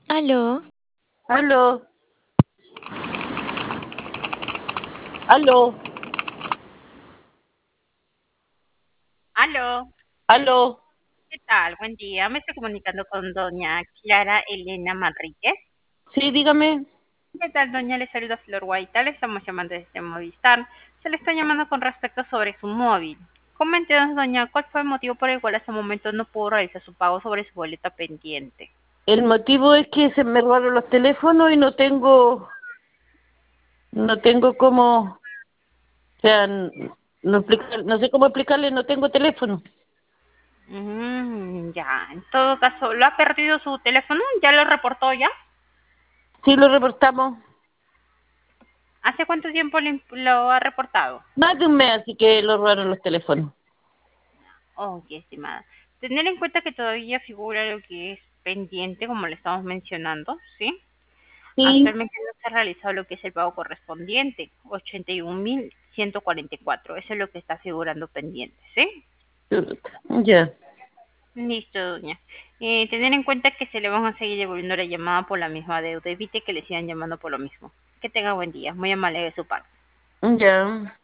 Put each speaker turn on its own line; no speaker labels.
Aló,
Aló, aló,
Aló,
aló.
¿qué tal? Buen día. Me estoy comunicando con doña Clara Elena Manríquez.
Sí, dígame.
¿Qué tal, doña? Le saluda Flor Guaita. Le estamos llamando desde Movistar. Se le está llamando con respecto sobre su móvil. Coméntenos, doña, ¿cuál fue el motivo por el cual hasta el momento no pudo realizar su pago sobre su boleta pendiente?
El motivo es que se me robaron los teléfonos y no tengo cómo, o sea, no sé cómo explicarle, no tengo teléfono.
Ya, en todo caso, ¿lo ha perdido su teléfono? ¿Ya lo reportó ya?
Sí, lo reportamos
¿Hace cuánto tiempo lo ha reportado?
más de un mes, así que lo robaron los teléfonos.
Ok, estimada. Tener en cuenta que todavía figura lo que es pendiente, como le estamos mencionando, ¿sí?
Sí,
Actualmente no se ha realizado lo que es el pago correspondiente, 81.144. Eso es lo que está figurando pendiente, ¿sí?
ya.
Listo, doña. Tener en cuenta que se le van a seguir devolviendo la llamada por la misma deuda. Evite que le sigan llamando por lo mismo. Que tenga buen día. Muy amable de su parte.
Ya.